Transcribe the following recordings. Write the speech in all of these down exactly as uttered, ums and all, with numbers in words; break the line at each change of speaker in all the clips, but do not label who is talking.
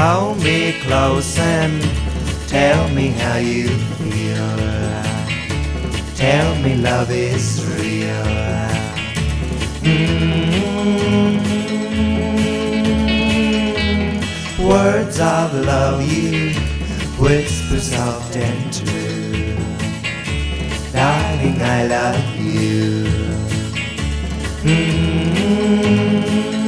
Hold me close and tell me how you feel. Tell me love is real. Mm-hmm. Words of love you whisper soft and true. Darling, I love you. Mm-hmm.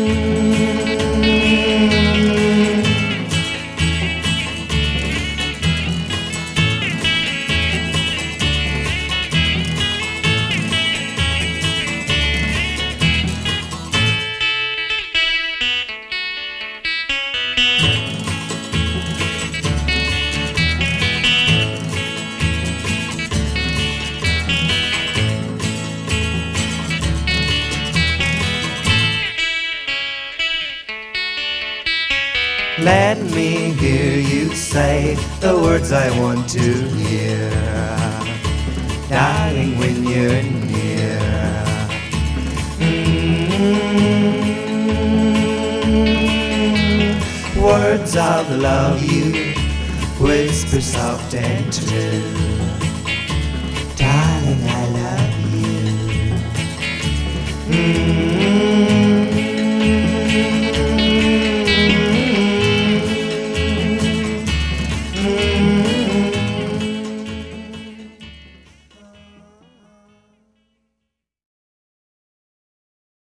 Let me hear you say the words I want to hear, darling, when you're near. Mm-hmm. Words of love you whisper soft and true.